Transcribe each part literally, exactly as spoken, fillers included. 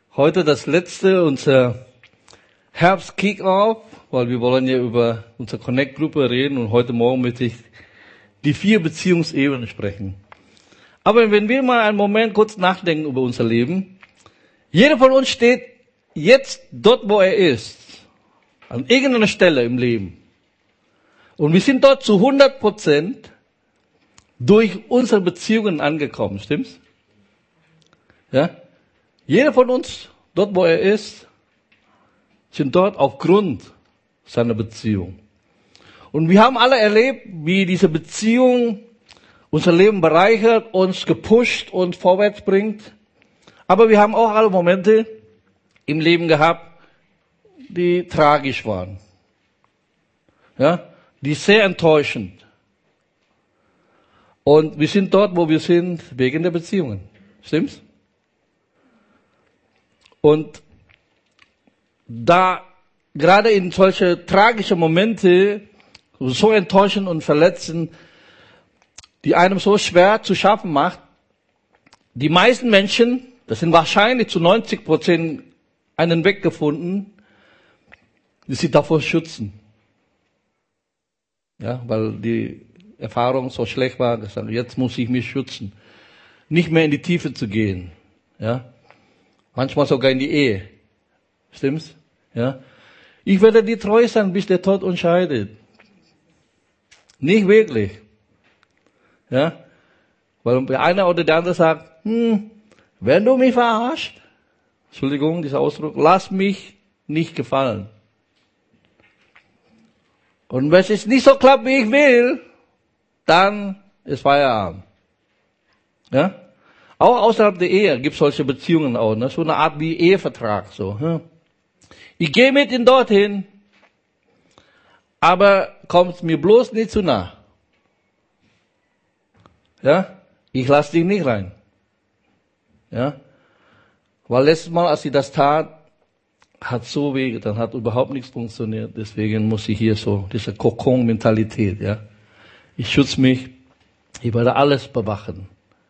Heute das letzte, unser Herbst-Kick-Off, weil wir wollen ja über unsere Connect-Gruppe reden und heute Morgen möchte ich die vier Beziehungsebenen sprechen. Aber wenn wir mal einen Moment kurz nachdenken über unser Leben, jeder von uns steht jetzt dort, wo er ist, an irgendeiner Stelle im Leben. Und wir sind dort zu hundert Prozent durch unsere Beziehungen angekommen, stimmt's? Ja? Jeder von uns, dort wo er ist, sind dort aufgrund seiner Beziehung. Und wir haben alle erlebt, wie diese Beziehung unser Leben bereichert, uns gepusht und vorwärts bringt. Aber wir haben auch alle Momente im Leben gehabt, die tragisch waren. Ja, die sehr enttäuschend. Und wir sind dort, wo wir sind, wegen der Beziehungen. Stimmt's? Und da gerade in solche tragischen Momente, so enttäuschend und verletzend, die einem so schwer zu schaffen macht, die meisten Menschen, das sind wahrscheinlich zu neunzig Prozent, einen Weg gefunden, die sich davor schützen. Ja, weil die Erfahrung so schlecht war, gesagt, jetzt muss ich mich schützen. Nicht mehr in die Tiefe zu gehen. Ja. Manchmal sogar in die Ehe. Stimmt's? Ja. Ich werde dir treu sein, bis der Tod uns scheidet. Nicht wirklich. Ja. Weil der eine oder der andere sagt, hm, wenn du mich verarscht, Entschuldigung, dieser Ausdruck, lass mich nicht gefallen. Und wenn es nicht so klappt, wie ich will, dann ist Feierabend. Ja? Auch außerhalb der Ehe gibt es solche Beziehungen auch, ne? So eine Art wie Ehevertrag, so. Hm? Ich gehe mit ihm dorthin, aber kommt mir bloß nicht zu nah. Ja? Ich lasse dich nicht rein. Ja? Weil letztes Mal, als ich das tat, hat so weh, dann hat überhaupt nichts funktioniert. Deswegen muss ich hier so, diese Kokon-Mentalität, ja. Ich schütze mich, ich werde alles bewachen.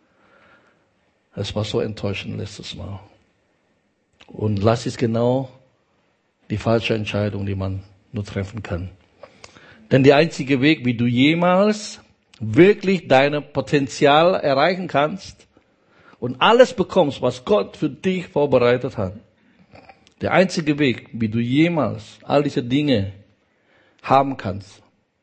Es war so enttäuschend letztes Mal. Und das ist genau die falsche Entscheidung, die man nur treffen kann. Denn der einzige Weg, wie du jemals wirklich dein Potenzial erreichen kannst und alles bekommst, was Gott für dich vorbereitet hat, der einzige Weg, wie du jemals all diese Dinge haben kannst,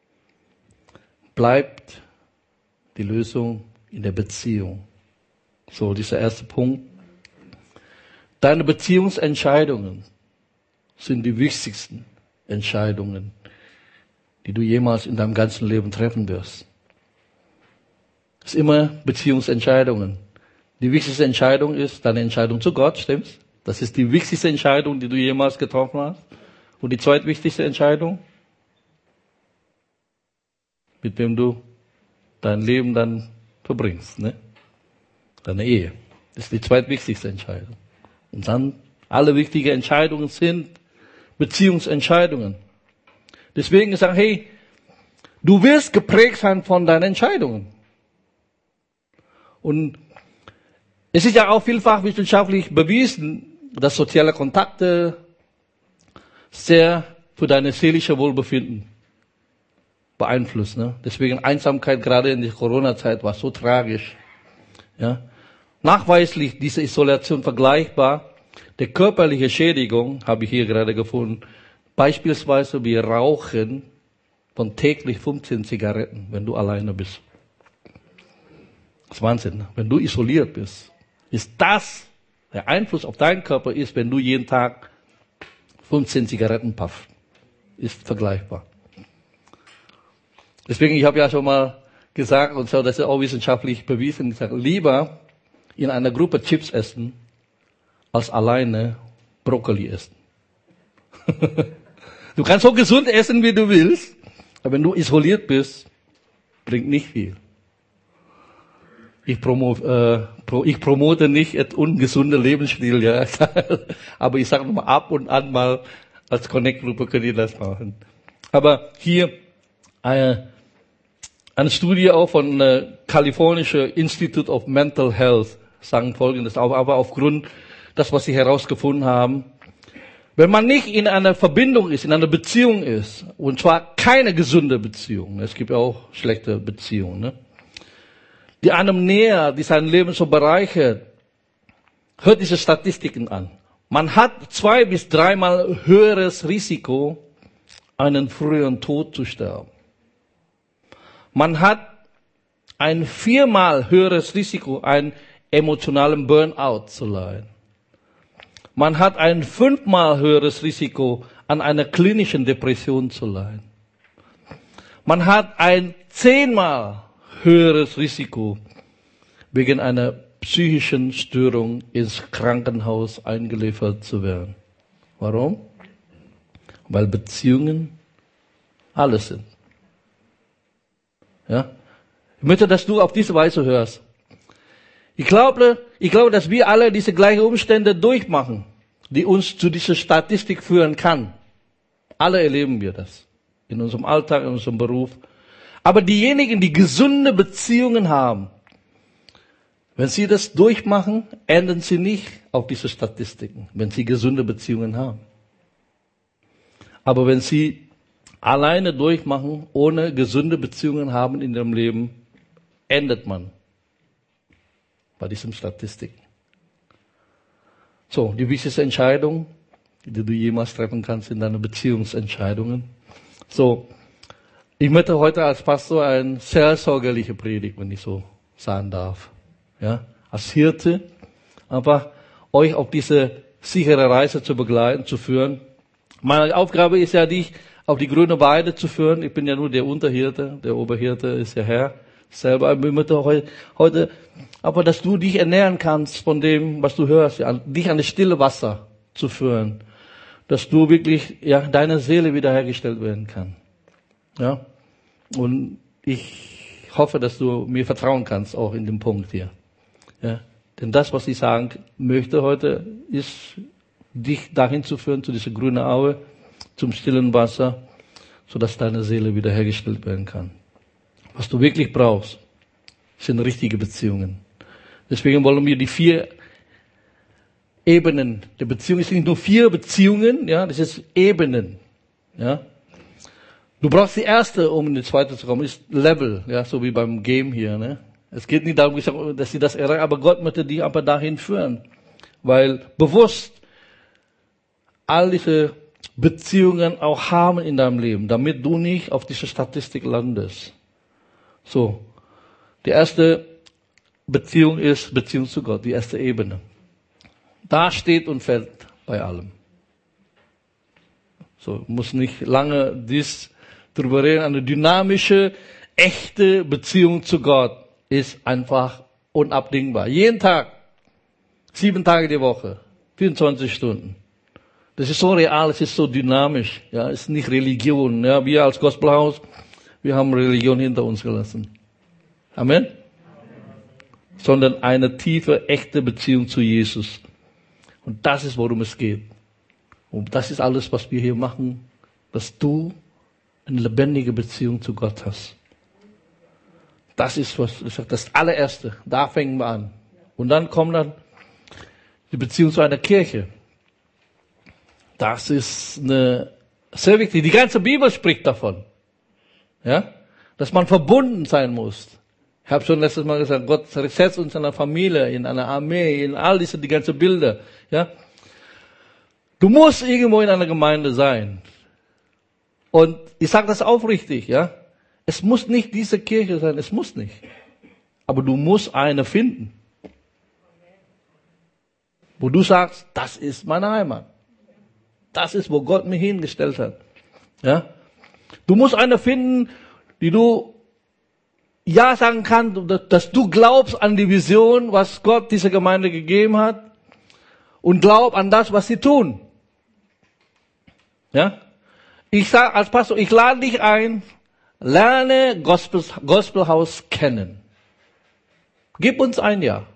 bleibt die Lösung in der Beziehung. So, dieser erste Punkt. Deine Beziehungsentscheidungen sind die wichtigsten Entscheidungen, die du jemals in deinem ganzen Leben treffen wirst. Es ist immer Beziehungsentscheidungen. Die wichtigste Entscheidung ist deine Entscheidung zu Gott, stimmt's? Das ist die wichtigste Entscheidung, die du jemals getroffen hast. Und die zweitwichtigste Entscheidung, mit wem du dein Leben dann verbringst, ne? Deine Ehe. Das ist die zweitwichtigste Entscheidung. Und dann, alle wichtigen Entscheidungen sind Beziehungsentscheidungen. Deswegen gesagt, hey, du wirst geprägt sein von deinen Entscheidungen. Und es ist ja auch vielfach wissenschaftlich bewiesen, dass soziale Kontakte sehr für deine seelische Wohlbefinden beeinflussen. Ne? Deswegen Einsamkeit gerade in der Corona-Zeit war so tragisch. Ja? Nachweislich diese Isolation vergleichbar. Der körperliche Schädigung habe ich hier gerade gefunden. Beispielsweise wie Rauchen von täglich fünfzehn Zigaretten, wenn du alleine bist. Das ist Wahnsinn. Ne? Wenn du isoliert bist, ist das der Einfluss auf deinen Körper ist, wenn du jeden Tag fünfzehn Zigaretten puffst. Ist vergleichbar. Deswegen, ich habe ja schon mal gesagt, und so, das ist auch wissenschaftlich bewiesen, gesagt, lieber in einer Gruppe Chips essen, als alleine Brokkoli essen. Du kannst so gesund essen, wie du willst, aber wenn du isoliert bist, bringt nicht viel. Ich, promo, äh, pro, ich promote nicht einen ungesunden Lebensstil, ja. Aber ich sage mal ab und an mal, als Connect-Gruppe könnt ihr das machen. Aber hier eine, eine Studie auch von äh, Californische Institute of Mental Health sagen Folgendes, aber aufgrund das, was sie herausgefunden haben. Wenn man nicht in einer Verbindung ist, in einer Beziehung ist, und zwar keine gesunde Beziehung, es gibt ja auch schlechte Beziehungen, ne? Die einem näher, die sein Leben so bereichert, hört diese Statistiken an. Man hat zwei bis dreimal höheres Risiko, einen früheren Tod zu sterben. Man hat ein viermal höheres Risiko, einen emotionalen Burnout zu leiden. Man hat ein fünfmal höheres Risiko, an einer klinischen Depression zu leiden. Man hat ein zehnmal höheres Risiko, wegen einer psychischen Störung ins Krankenhaus eingeliefert zu werden. Warum? Weil Beziehungen alles sind. Ja? Ich möchte, dass du auf diese Weise hörst. Ich glaube, ich glaube, dass wir alle diese gleichen Umstände durchmachen, die uns zu dieser Statistik führen kann. Alle erleben wir das. In unserem Alltag, in unserem Beruf. Aber diejenigen, die gesunde Beziehungen haben, wenn sie das durchmachen, enden sie nicht auf diese Statistiken, wenn sie gesunde Beziehungen haben. Aber wenn sie alleine durchmachen, ohne gesunde Beziehungen haben in ihrem Leben, endet man bei diesen Statistiken. So, die wichtigste Entscheidung, die du jemals treffen kannst, sind deine Beziehungsentscheidungen. So, ich möchte heute als Pastor eine sehr sorgerliche Predigt, wenn ich so sagen darf. Ja, als Hirte, einfach euch auf diese sichere Reise zu begleiten, zu führen. Meine Aufgabe ist ja, dich auf die grüne Weide zu führen. Ich bin ja nur der Unterhirte, der Oberhirte ist ja Herr selber. Ich möchte heute, heute, aber dass du dich ernähren kannst von dem, was du hörst, ja, dich an das stille Wasser zu führen, dass du wirklich, ja, deine Seele wiederhergestellt werden kann. Ja, und ich hoffe, dass du mir vertrauen kannst, auch in dem Punkt hier. Ja, denn das, was ich sagen möchte heute, ist, dich dahin zu führen, zu dieser grünen Aue, zum stillen Wasser, sodass deine Seele wiederhergestellt werden kann. Was du wirklich brauchst, sind richtige Beziehungen. Deswegen wollen wir die vier Ebenen der Beziehung, es sind nicht nur vier Beziehungen, ja, das ist Ebenen, ja. Du brauchst die erste, um in die zweite zu kommen, ist Level, ja, so wie beim Game hier, ne. Es geht nicht darum, dass sie das erreichen, aber Gott möchte dich aber dahin führen. Weil bewusst all diese Beziehungen auch haben in deinem Leben, damit du nicht auf diese Statistik landest. So. Die erste Beziehung ist Beziehung zu Gott, die erste Ebene. Da steht und fällt bei allem. So, muss nicht lange dies drüber reden. Eine dynamische, echte Beziehung zu Gott ist einfach unabdingbar. Jeden Tag, sieben Tage die Woche, vierundzwanzig Stunden. Das ist so real, es ist so dynamisch. Ja, es ist nicht Religion. Ja, wir als Gospelhaus, wir haben Religion hinter uns gelassen. Amen? Sondern eine tiefe, echte Beziehung zu Jesus. Und das ist, worum es geht. Und das ist alles, was wir hier machen, dass du eine lebendige Beziehung zu Gott hast. Das ist, was ich sage, das allererste. Da fangen wir an. Und dann kommt dann die Beziehung zu einer Kirche. Das ist eine, sehr wichtig. Die ganze Bibel spricht davon. Ja? Dass man verbunden sein muss. Ich habe schon letztes Mal gesagt, Gott setzt uns in einer Familie, in einer Armee, in all diese, die ganzen Bilder. Ja? Du musst irgendwo in einer Gemeinde sein. Und ich sage das aufrichtig, ja. Es muss nicht diese Kirche sein, es muss nicht. Aber du musst eine finden. Wo du sagst, das ist meine Heimat. Das ist, wo Gott mich hingestellt hat. Ja. Du musst eine finden, die du ja sagen kannst, dass du glaubst an die Vision, was Gott dieser Gemeinde gegeben hat. Und glaub an das, was sie tun. Ja. Ich sage als Pastor, ich lade dich ein, lerne Gospel, Gospelhaus kennen. Gib uns ein Jahr.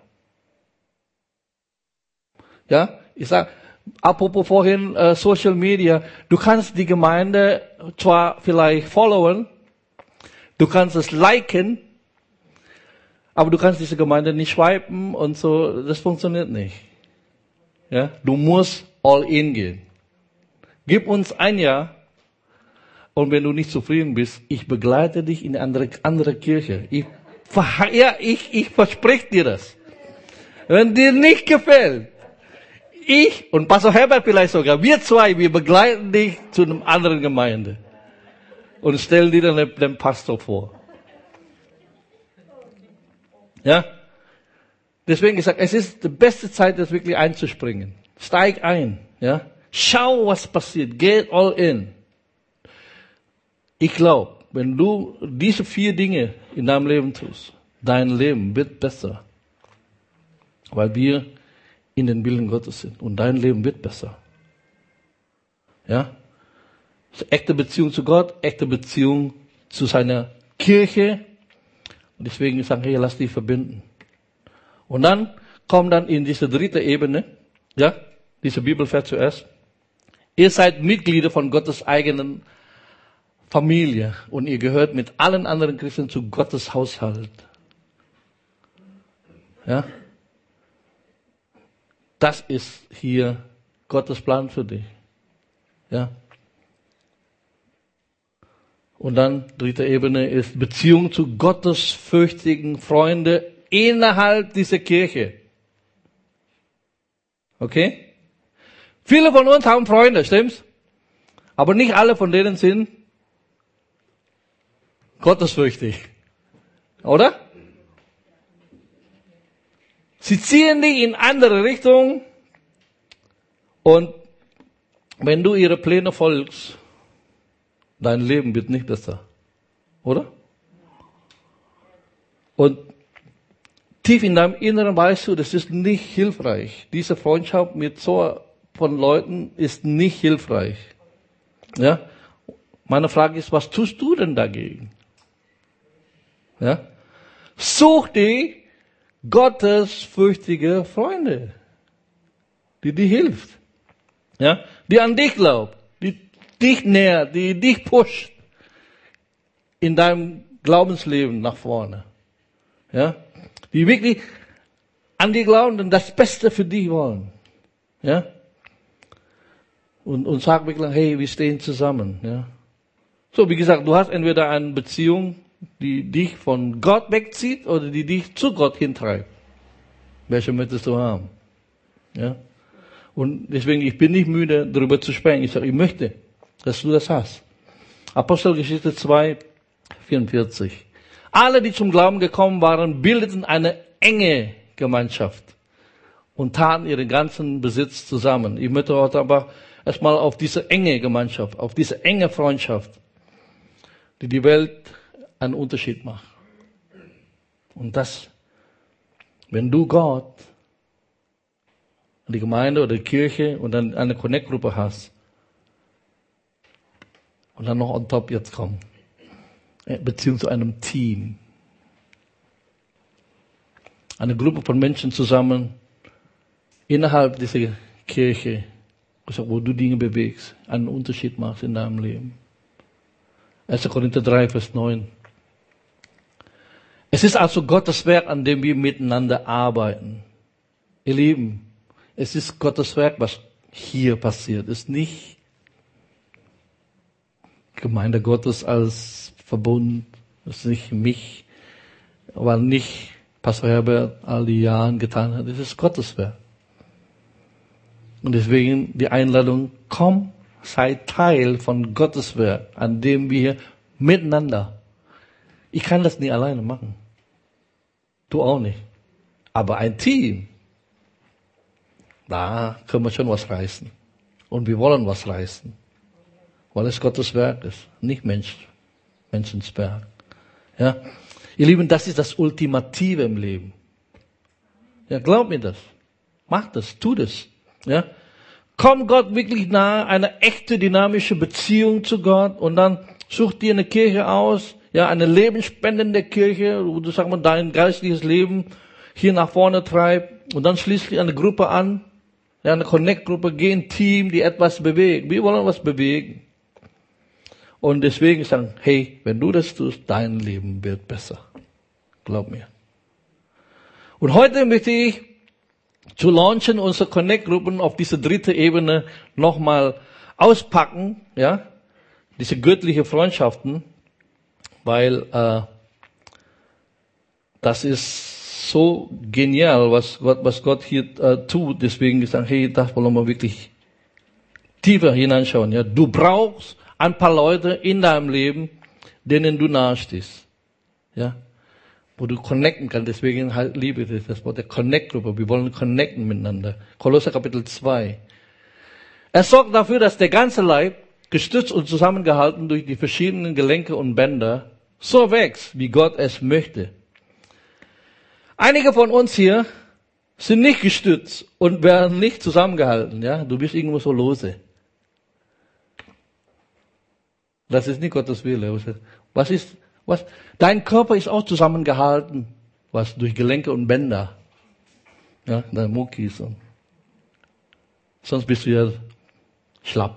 Ja, ich sage, apropos vorhin äh, Social Media, du kannst die Gemeinde zwar vielleicht followen, du kannst es liken, aber du kannst diese Gemeinde nicht swipen und so, das funktioniert nicht. Ja, du musst all in gehen. Gib uns ein Jahr und wenn du nicht zufrieden bist, ich begleite dich in eine andere, andere Kirche. Ich, ja, ich, ich verspreche dir das. Wenn dir nicht gefällt, ich und Pastor Herbert vielleicht sogar, wir zwei, wir begleiten dich zu einer anderen Gemeinde und stellen dir dann den Pastor vor. Ja? Deswegen gesagt, es ist die beste Zeit, das wirklich einzuspringen. Steig ein, ja? Schau, was passiert. Get all in. Ich glaube, wenn du diese vier Dinge in deinem Leben tust, dein Leben wird besser. Weil wir in den Willen Gottes sind. Und dein Leben wird besser. Ja? Echte Beziehung zu Gott, echte Beziehung zu seiner Kirche. Und deswegen sagen, hey, lass dich verbinden. Und dann kommt dann in diese dritte Ebene, ja, diese Bibelvers zuerst. Ihr seid Mitglieder von Gottes eigenen Familie und ihr gehört mit allen anderen Christen zu Gottes Haushalt. Ja? Das ist hier Gottes Plan für dich. Ja? Und dann, dritte Ebene ist Beziehung zu gottesfürchtigen Freunden innerhalb dieser Kirche. Okay? Viele von uns haben Freunde, stimmt's? Aber nicht alle von denen sind gottesfürchtig. Oder? Sie ziehen dich in andere Richtungen und wenn du ihre Pläne folgst, dein Leben wird nicht besser. Oder? Und tief in deinem Inneren weißt du, das ist nicht hilfreich. Diese Freundschaft mit so von Leuten ist nicht hilfreich. Ja? Meine Frage ist, was tust du denn dagegen? Ja? Such dir gottesfürchtige Freunde, die dir hilft. Ja? Die an dich glaubt, die dich nährt, die dich pusht in deinem Glaubensleben nach vorne. Ja? Die wirklich an dich glauben und das Beste für dich wollen. Ja? Und, und sag wirklich, hey, wir stehen zusammen. Ja? So, wie gesagt, du hast entweder eine Beziehung, die dich von Gott wegzieht oder die dich zu Gott hintreibt. Welche möchtest du haben? Ja? Und deswegen, ich bin nicht müde, darüber zu sprechen. Ich sage, ich möchte, dass du das hast. Apostelgeschichte zwei, vierundvierzig. Alle, die zum Glauben gekommen waren, bildeten eine enge Gemeinschaft und taten ihren ganzen Besitz zusammen. Ich möchte heute aber erstmal auf diese enge Gemeinschaft, auf diese enge Freundschaft, die die Welt einen Unterschied macht. Und das, wenn du Gott, die Gemeinde oder die Kirche und dann eine Connect-Gruppe hast und dann noch on top jetzt kommt, Beziehung zu einem Team, eine Gruppe von Menschen zusammen innerhalb dieser Kirche, wo du Dinge bewegst, einen Unterschied machst in deinem Leben. erster Korinther drei, Vers neun. Es ist also Gottes Werk, an dem wir miteinander arbeiten. Ihr Lieben, es ist Gottes Werk, was hier passiert. Es ist nicht Gemeinde Gottes als Verbund. Es ist nicht mich, aber nicht Pastor Herbert all die Jahre getan hat. Es ist Gottes Werk. Und deswegen die Einladung, komm, sei Teil von Gottes Werk, an dem wir miteinander. Ich kann das nicht alleine machen. Du auch nicht. Aber ein Team, da können wir schon was reißen. Und wir wollen was reißen. Weil es Gottes Werk ist, nicht Mensch, Menschens Werk. Ja? Ihr Lieben, das ist das Ultimative im Leben. Ja, glaub mir das. Mach das, tu das. Ja? Komm Gott wirklich nahe, eine echte dynamische Beziehung zu Gott und dann such dir eine Kirche aus, ja, eine lebensspendende Kirche, wo du, sag mal, dein geistliches Leben hier nach vorne treibt und dann schließt dich eine Gruppe an, ja, eine Connect-Gruppe, geh ein Team, die etwas bewegt. Wir wollen was bewegen. Und deswegen sagen, hey, wenn du das tust, dein Leben wird besser. Glaub mir. Und heute möchte ich zu launchen, unsere Connect-Gruppen auf diese dritte Ebene nochmal auspacken, ja, diese göttliche Freundschaften, weil äh, das ist so genial, was Gott, was Gott hier äh, tut. Deswegen gesagt, hey, das wollen wir wirklich tiefer hineinschauen. Ja, du brauchst ein paar Leute in deinem Leben, denen du nahestehst, ja, wo du connecten kannst. Deswegen halt liebe ich das Wort der Connect-Gruppe. Wir wollen connecten miteinander. Kolosser Kapitel zwei. Er sorgt dafür, dass der ganze Leib, gestützt und zusammengehalten durch die verschiedenen Gelenke und Bänder, so wächst, wie Gott es möchte. Einige von uns hier sind nicht gestützt und werden nicht zusammengehalten. Ja, du bist irgendwo so lose. Das ist nicht Gottes Wille. Was ist, was? Dein Körper ist auch zusammengehalten, was durch Gelenke und Bänder. Ja, deine Muckis. Und sonst bist du ja schlapp.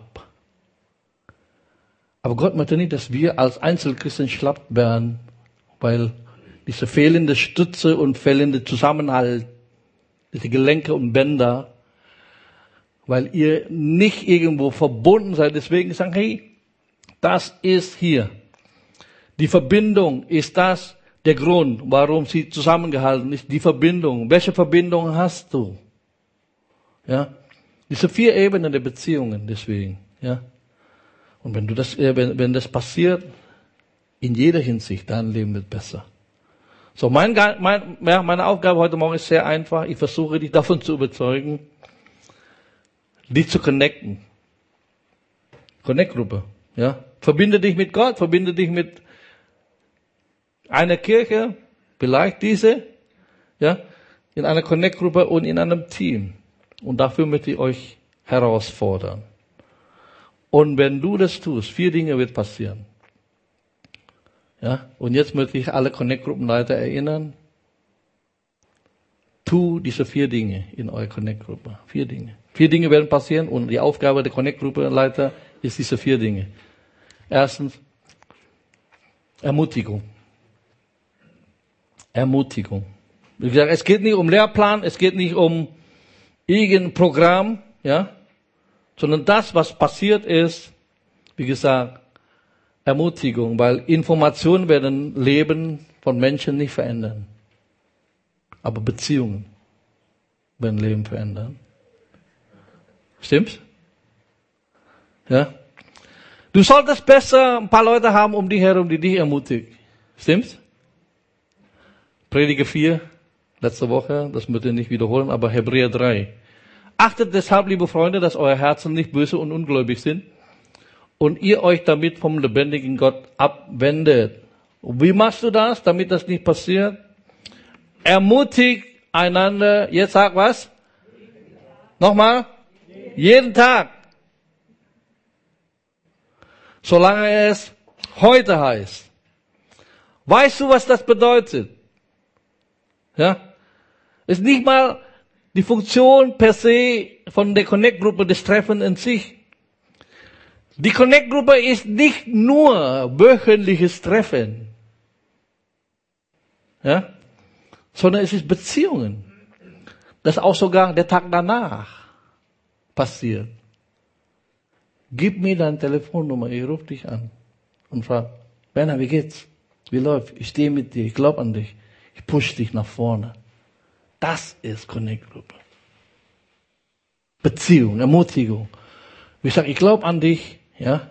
Aber Gott möchte nicht, dass wir als Einzelchristen schlapp werden, weil diese fehlende Stütze und fehlende Zusammenhalt, diese Gelenke und Bänder, weil ihr nicht irgendwo verbunden seid. Deswegen sagen, hey, das ist hier. Die Verbindung ist das der Grund, warum sie zusammengehalten ist. Die Verbindung. Welche Verbindung hast du? Ja, diese vier Ebenen der Beziehungen. Deswegen, ja. Und wenn du das, wenn, wenn das passiert, in jeder Hinsicht, dein Leben wird besser. So, mein, mein, ja, meine Aufgabe heute Morgen ist sehr einfach. Ich versuche dich davon zu überzeugen, dich zu connecten. Connect-Gruppe, ja. Verbinde dich mit Gott, verbinde dich mit einer Kirche, vielleicht diese, ja, in einer Connect-Gruppe und in einem Team. Und dafür möchte ich euch herausfordern. Und wenn du das tust, vier Dinge wird passieren. Ja, und jetzt möchte ich alle Connect-Gruppenleiter erinnern, tu diese vier Dinge in eurer Connect-Gruppe. Vier Dinge. Vier Dinge werden passieren und die Aufgabe der Connect-Gruppenleiter ist diese vier Dinge. Erstens, Ermutigung. Ermutigung. Wie gesagt, es geht nicht um Lehrplan, es geht nicht um irgendein Programm, ja, sondern das, was passiert ist, wie gesagt, Ermutigung, weil Informationen werden Leben von Menschen nicht verändern. Aber Beziehungen werden Leben verändern. Stimmt's? Ja? Du solltest besser ein paar Leute haben um dich herum, die dich ermutigen. Stimmt's? Prediger vier, letzte Woche, das müsst ihr nicht wiederholen, aber Hebräer drei. Achtet deshalb, liebe Freunde, dass eure Herzen nicht böse und ungläubig sind und ihr euch damit vom lebendigen Gott abwendet. Und wie machst du das, damit das nicht passiert? Ermutigt einander, jetzt sag was? Nochmal? Jeden Tag. Solange es heute heißt. Weißt du, was das bedeutet? Ja? Ist nicht mal die Funktion per se von der Connect-Gruppe des Treffens in sich. Die Connect-Gruppe ist nicht nur wöchentliches Treffen, ja, sondern es ist Beziehungen. Das auch sogar der Tag danach passiert. Gib mir deine Telefonnummer, ich rufe dich an und frage, Werner, wie geht's? Wie läuft? Ich stehe mit dir, ich glaube an dich, ich push dich nach vorne. Das ist Connect-Gruppe. Beziehung, Ermutigung. Ich sage, ich glaube an dich, ja.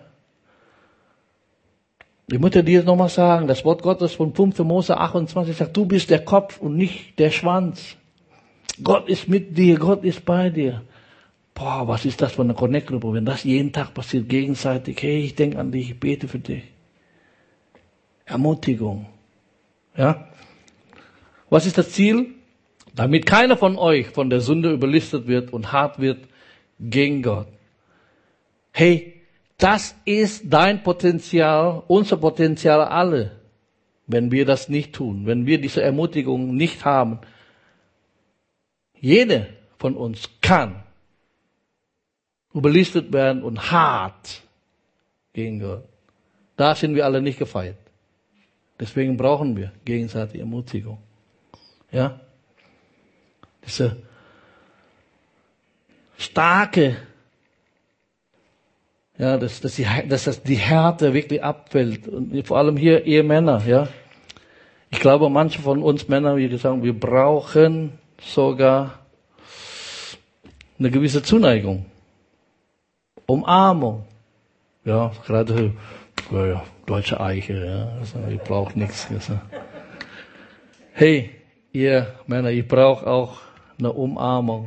Ich möchte dir nochmal sagen, das Wort Gottes von fünfter Mose achtundzwanzig sagt, du bist der Kopf und nicht der Schwanz. Gott ist mit dir, Gott ist bei dir. Boah, was ist das für eine Connect-Gruppe, wenn das jeden Tag passiert, gegenseitig, hey, ich denke an dich, ich bete für dich. Ermutigung. Ja. Was ist das Ziel? Damit keiner von euch von der Sünde überlistet wird und hart wird gegen Gott. Hey, das ist dein Potenzial, unser Potenzial alle, wenn wir das nicht tun, wenn wir diese Ermutigung nicht haben. Jeder von uns kann überlistet werden und hart gegen Gott. Da sind wir alle nicht gefeit. Deswegen brauchen wir gegenseitige Ermutigung. Ja? Diese starke, ja, dass, dass, die, dass das die Härte wirklich abfällt. Und vor allem hier Ehemänner, ja. Ich glaube, manche von uns Männer, wie gesagt, wir brauchen sogar eine gewisse Zuneigung. Umarmung. Ja, gerade, ja, ja, deutsche Eiche, ja. Also, ich brauche nichts. Also. Hey, ihr Männer, ich brauche auch eine Umarmung.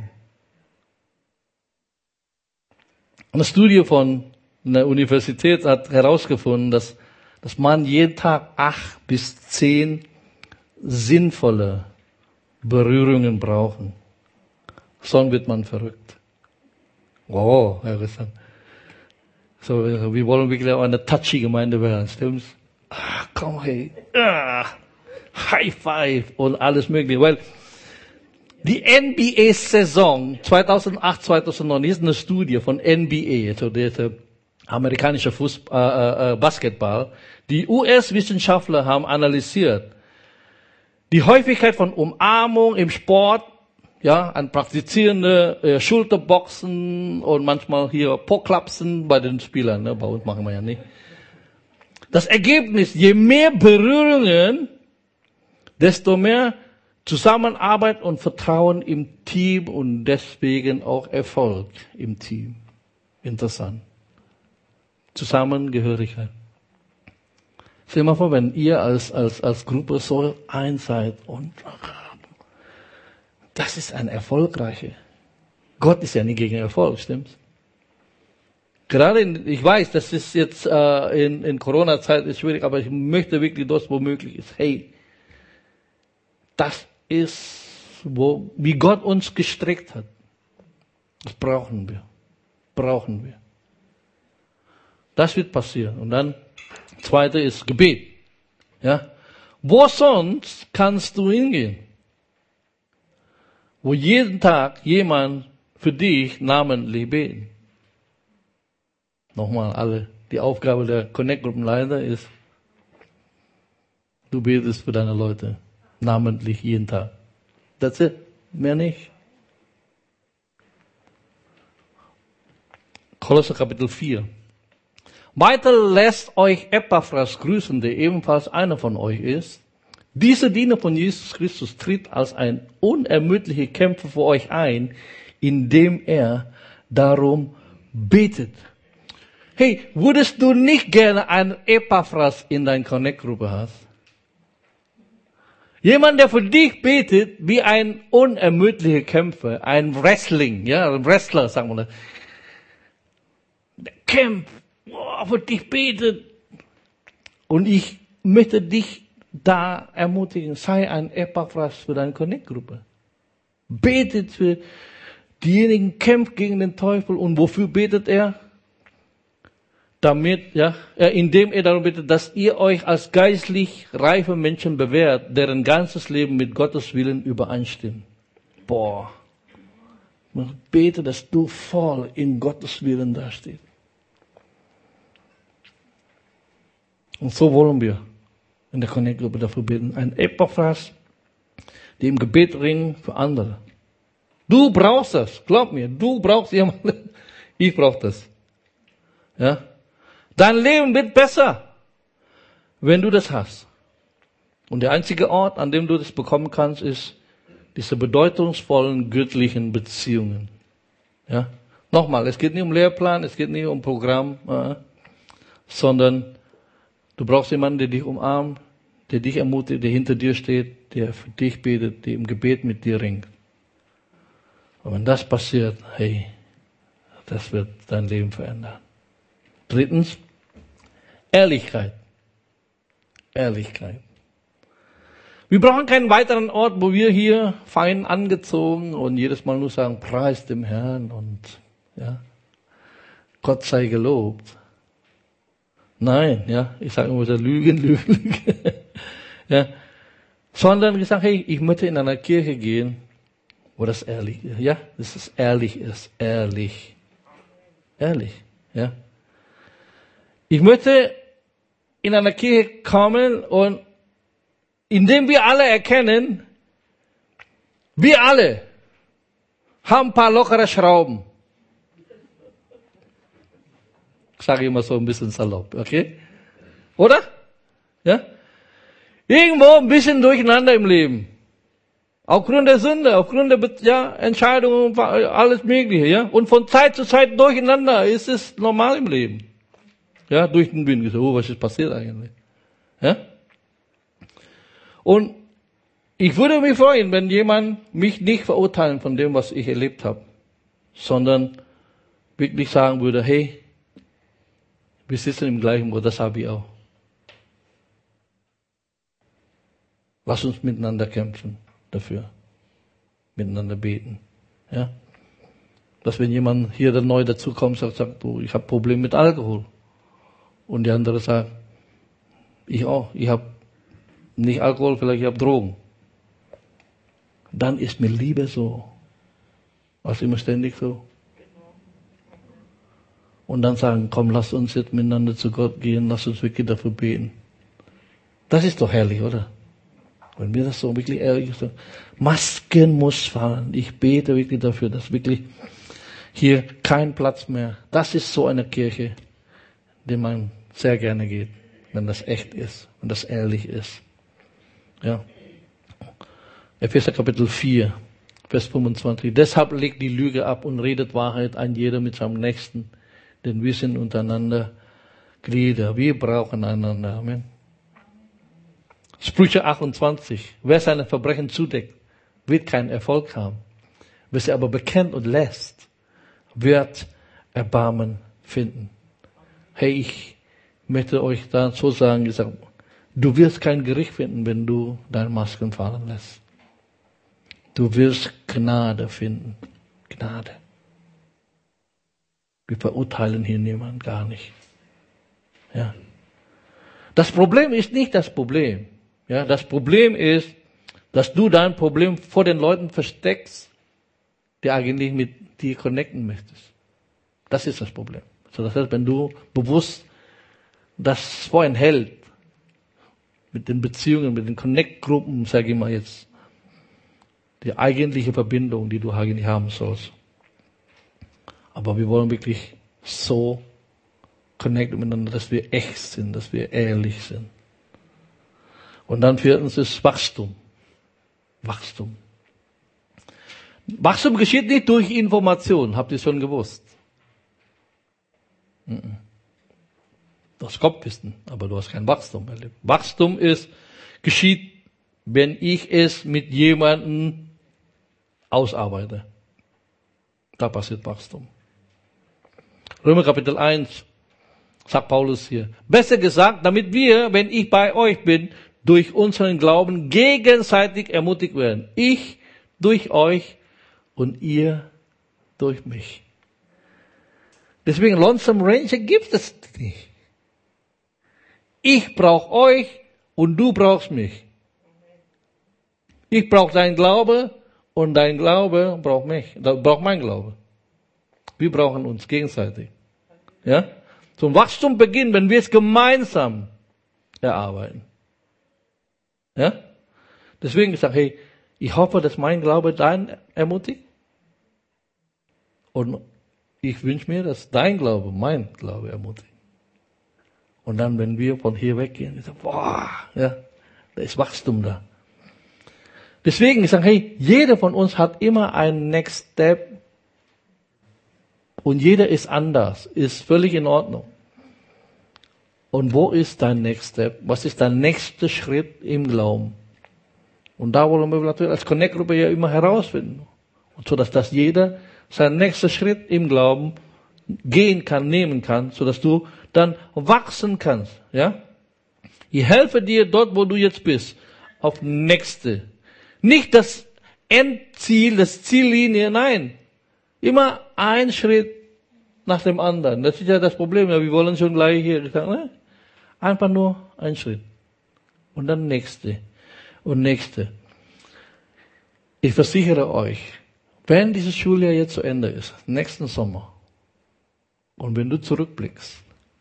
Eine Studie von einer Universität hat herausgefunden, dass, dass man jeden Tag acht bis zehn sinnvolle Berührungen brauchen. Sonst wird man verrückt. Oh, Herr Christian. So, wir wollen wirklich auch eine touchy Gemeinde werden, stimmt's? Ah, komm, hey. Ah, High Five und alles mögliche. Weil die N B A-Saison zweitausendacht, zweitausendneun, hier ist eine Studie von N B A, also der amerikanische Fußball, äh, Basketball. Die U S-Wissenschaftler haben analysiert die Häufigkeit von Umarmung im Sport, ja, an praktizierende äh, Schulterboxen und manchmal hier Poklapsen bei den Spielern, ne, bei uns machen wir ja nicht. Das Ergebnis, je mehr Berührungen, desto mehr Zusammenarbeit und Vertrauen im Team und deswegen auch Erfolg im Team. Interessant. Zusammengehörigkeit. Stell dir mal vor, wenn ihr als, als, als Gruppe so eins seid und das ist ein erfolgreiche. Gott ist ja nicht gegen Erfolg, stimmt's? Gerade in, ich weiß, das ist jetzt äh, in, in Corona-Zeit ist schwierig, aber ich möchte wirklich das, wo möglich ist. Hey, das ist, wo, wie Gott uns gestrickt hat. Das brauchen wir. Brauchen wir. Das wird passieren. Und dann, zweite ist Gebet. Ja. Wo sonst kannst du hingehen? Wo jeden Tag jemand für dich namentlich beten. Nochmal alle. Die Aufgabe der Connect-Gruppenleiter ist, du betest für deine Leute. Namentlich jeden Tag. That's it. Mehr nicht. Kolosser Kapitel vier. Weiter lässt euch Epaphras grüßen, der ebenfalls einer von euch ist. Dieser Diener von Jesus Christus tritt als ein unermüdlicher Kämpfer für euch ein, indem er darum betet. Hey, würdest du nicht gerne einen Epaphras in deiner Connect-Gruppe hast? Jemand, der für dich betet, wie ein unermüdlicher Kämpfer, ein Wrestling, ja, ein Wrestler, sagen wir das. Der kämpft, oh, für dich betet. Und ich möchte dich da ermutigen, sei ein Epaphras für deine Connect-Gruppe. Betet für diejenigen, kämpft gegen den Teufel. Und wofür betet er? Damit, ja, indem er darum bittet, dass ihr euch als geistlich reife Menschen bewährt, deren ganzes Leben mit Gottes Willen übereinstimmt. Boah. Ich bete, dass du voll in Gottes Willen dastehst. Und so wollen wir in der Connect-Gruppe dafür beten. Ein Epaphras, die im Gebet ringen für andere. Du brauchst das, glaub mir, du brauchst jemanden. Ich brauche das. Ja. Dein Leben wird besser, wenn du das hast. Und der einzige Ort, an dem du das bekommen kannst, ist diese bedeutungsvollen göttlichen Beziehungen. Ja? Nochmal, es geht nicht um Lehrplan, es geht nicht um Programm, äh, sondern du brauchst jemanden, der dich umarmt, der dich ermutigt, der hinter dir steht, der für dich betet, der im Gebet mit dir ringt. Und wenn das passiert, hey, das wird dein Leben verändern. Drittens, Ehrlichkeit. Ehrlichkeit. Wir brauchen keinen weiteren Ort, wo wir hier fein angezogen und jedes Mal nur sagen, preis dem Herrn und ja, Gott sei gelobt. Nein, ja, ich sage immer so, Lügen, Lügen, Lügen. Ja, sondern gesagt, hey, ich möchte in einer Kirche gehen, wo das ehrlich ist. Ja, dass es ehrlich ist, ehrlich. Ehrlich, ja. Ich möchte in einer Kirche kommen und indem wir alle erkennen, wir alle haben ein paar lockere Schrauben. Sage ich immer so ein bisschen salopp, okay? Oder? Ja? Irgendwo ein bisschen durcheinander im Leben. Aufgrund der Sünde, aufgrund der ja, Entscheidungen, alles Mögliche, ja? Und von Zeit zu Zeit durcheinander ist es normal im Leben. Ja, durch den Wind gesagt, oh, was ist passiert eigentlich? Ja? Und ich würde mich freuen, wenn jemand mich nicht verurteilen von dem, was ich erlebt habe, sondern wirklich sagen würde, hey, wir sitzen im gleichen Boot, das habe ich auch. Lass uns miteinander kämpfen dafür, miteinander beten. Ja? Dass wenn jemand hier dann neu dazukommt, sagt, sagt du, ich habe Probleme mit Alkohol. Und die andere sagt, ich auch, ich habe nicht Alkohol, vielleicht ich habe Drogen. Dann ist mir lieber so, als immer ständig so. Und dann sagen, komm, lass uns jetzt miteinander zu Gott gehen, lass uns wirklich dafür beten. Das ist doch herrlich, oder? Wenn wir das so wirklich ehrlich sagen, Masken muss fallen. Ich bete wirklich dafür, dass wirklich hier kein Platz mehr. Das ist so eine Kirche, die man sehr gerne geht, wenn das echt ist, wenn das ehrlich ist. Ja. Epheser Kapitel vier, Vers fünfundzwanzig. Deshalb legt die Lüge ab und redet Wahrheit, ein jeder mit seinem Nächsten, denn wir sind untereinander Glieder. Wir brauchen einander. Amen. Sprüche achtundzwanzig. Wer seine Verbrechen zudeckt, wird keinen Erfolg haben. Wer sie aber bekennt und lässt, wird Erbarmen finden. Hey, ich möchte euch da so sagen, ich sag, du wirst kein Gericht finden, wenn du deine Masken fallen lässt. Du wirst Gnade finden. Gnade. Wir verurteilen hier niemanden, gar nicht. Ja. Das Problem ist nicht das Problem. Ja, das Problem ist, dass du dein Problem vor den Leuten versteckst, die eigentlich mit dir connecten möchtest. Das ist das Problem. So, das heißt, wenn du bewusst das vorenthält, mit den Beziehungen, mit den Connect-Gruppen, sage ich mal jetzt, die eigentliche Verbindung, die du eigentlich haben sollst. Aber wir wollen wirklich so connecten miteinander, dass wir echt sind, dass wir ehrlich sind. Und dann viertens ist Wachstum. Wachstum. Wachstum geschieht nicht durch Information, habt ihr schon gewusst. Du hast Kopfwissen, aber du hast kein Wachstum erlebt. Wachstum ist, geschieht, wenn ich es mit jemandem ausarbeite. Da passiert Wachstum. Römer Kapitel eins, sagt Paulus hier. Besser gesagt, damit wir, wenn ich bei euch bin, durch unseren Glauben gegenseitig ermutigt werden. Ich durch euch und ihr durch mich. Deswegen Lonesome Ranger gibt es nicht. Ich brauche euch und du brauchst mich. Ich brauche dein Glaube und dein Glaube braucht mich, braucht mein Glaube. Wir brauchen uns gegenseitig. Ja? Zum Wachstum beginnen, wenn wir es gemeinsam erarbeiten. Ja? Deswegen sage ich, hey, ich hoffe, dass mein Glaube dein ermutigt. Und ich wünsche mir, dass dein Glaube mein Glaube ermutigt. Und dann, wenn wir von hier weggehen, ich sage, boah, ja, da ist Wachstum da. Deswegen, ich sage, hey, jeder von uns hat immer einen Next Step. Und jeder ist anders, ist völlig in Ordnung. Und wo ist dein Next Step? Was ist dein nächster Schritt im Glauben? Und da wollen wir natürlich als Connect-Gruppe ja immer herausfinden. Und so, dass das jeder seinen nächsten Schritt im Glauben gehen kann, nehmen kann, so dass du dann wachsen kannst, ja? Ich helfe dir dort, wo du jetzt bist, auf nächste. Nicht das Endziel, das Ziellinie, nein. Immer ein Schritt nach dem anderen. Das ist ja das Problem. Ja, wir wollen schon gleich hier gesagt, ne? Einfach nur ein Schritt. Und dann nächste. Und nächste. Ich versichere euch, wenn dieses Schuljahr jetzt zu Ende ist, nächsten Sommer, und wenn du zurückblickst,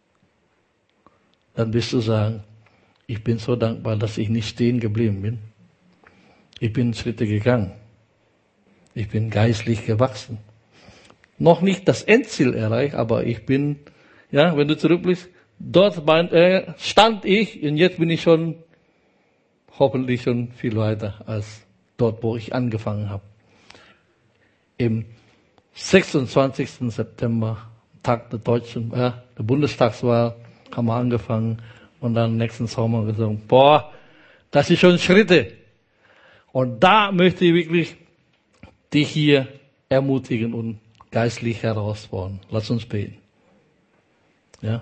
dann wirst du sagen, ich bin so dankbar, dass ich nicht stehen geblieben bin. Ich bin Schritte gegangen. Ich bin geistlich gewachsen. Noch nicht das Endziel erreicht, aber ich bin Ja, wenn du zurückblickst, dort mein, äh, stand ich und jetzt bin ich schon hoffentlich schon viel weiter als dort, wo ich angefangen habe. Im sechsundzwanzigsten September, Tag der deutschen, äh, der Bundestagswahl, haben wir angefangen und dann nächsten Sommer gesagt, boah, das ist schon Schritte. Und da möchte ich wirklich dich hier ermutigen und geistlich herausfordern. Lass uns beten. Ja.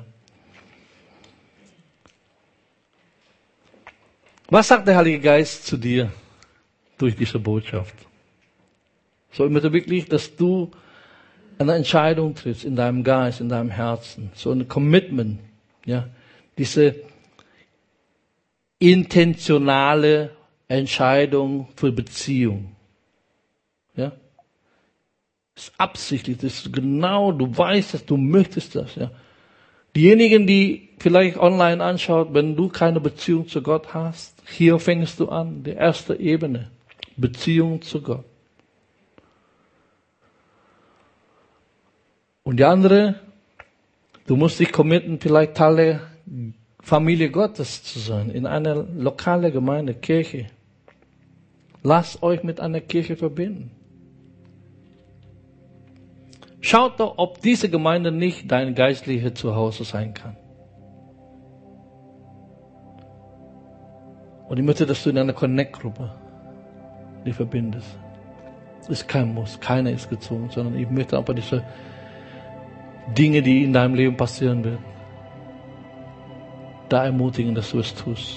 Was sagt der Heilige Geist zu dir durch diese Botschaft? So, ich möchte wirklich, dass du eine Entscheidung triffst in deinem Geist, in deinem Herzen. So ein Commitment. Ja. Diese intentionale Entscheidung für Beziehung. Ja. Das ist absichtlich, das ist genau, du weißt es, du möchtest das. Ja. Diejenigen, die vielleicht online anschaut, wenn du keine Beziehung zu Gott hast, hier fängst du an, die erste Ebene, Beziehung zu Gott. Und die andere, du musst dich committen, vielleicht Teil der Familie Gottes zu sein, in einer lokalen Gemeinde, Kirche. Lasst euch mit einer Kirche verbinden. Schaut doch, ob diese Gemeinde nicht dein geistliches Zuhause sein kann. Und ich möchte, dass du in einer Connect-Gruppe dich verbindest. Das ist kein Muss, keiner ist gezwungen, sondern ich möchte einfach diese Dinge, die in deinem Leben passieren werden, da ermutigen, dass du es tust.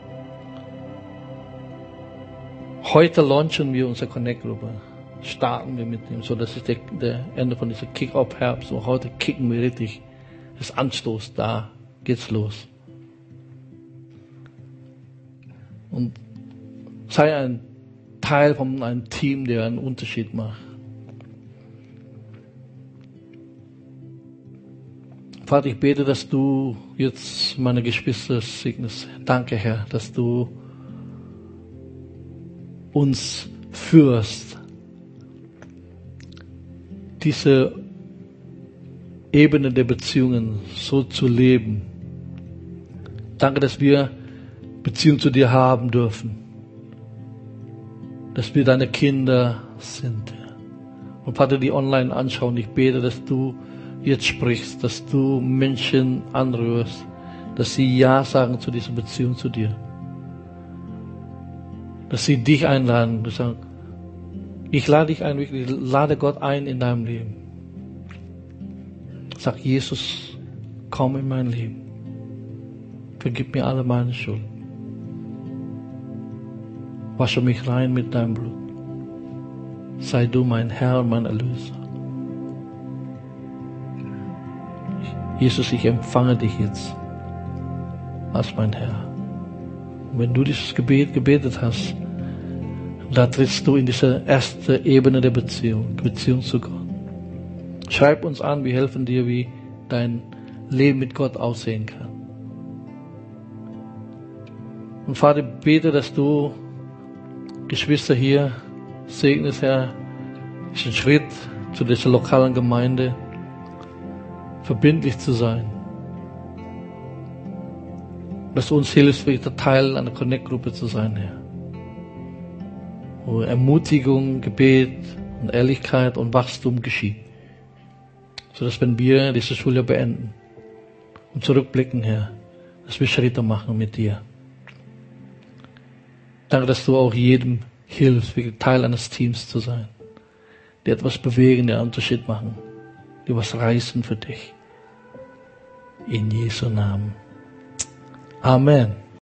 Heute launchen wir unsere Connect-Gruppe. Starten wir mit dem, so das ist der, der Ende von dieser Kick-Off-Herbst. So heute kicken wir richtig das Anstoß, da geht's los. Und sei ein Teil von einem Team, der einen Unterschied macht. Vater, ich bete, dass du jetzt meine Geschwister segnest. Danke, Herr, dass du uns führst, diese Ebene der Beziehungen so zu leben. Danke, dass wir Beziehung zu dir haben dürfen. Dass wir deine Kinder sind. Und Vater, die online anschauen, ich bete, dass du jetzt sprichst, dass du Menschen anrührst, dass sie Ja sagen zu dieser Beziehung zu dir. Dass sie dich einladen, du sagst, ich lade dich ein, wirklich, lade Gott ein in deinem Leben. Sag, Jesus, komm in mein Leben. Vergib mir alle meine Schuld. Wasche mich rein mit deinem Blut. Sei du mein Herr und mein Erlöser. Jesus, ich empfange dich jetzt als mein Herr. Und wenn du dieses Gebet gebetet hast, da trittst du in diese erste Ebene der Beziehung, Beziehung zu Gott. Schreib uns an, wir helfen dir, wie dein Leben mit Gott aussehen kann. Und Vater, ich bete, dass du Geschwister hier segnest, Herr, diesen Schritt zu dieser lokalen Gemeinde, verbindlich zu sein. Dass du uns hilfst, wieder Teil einer Connect-Gruppe zu sein, Herr. Wo Ermutigung, Gebet und Ehrlichkeit und Wachstum geschieht. Sodass, wenn wir diese Schule beenden und zurückblicken, Herr, dass wir Schritte machen mit dir. Danke, dass du auch jedem hilfst, wirklich Teil eines Teams zu sein, die etwas bewegen, die einen Unterschied machen, die was reißen für dich. In Jesu Namen. Amen.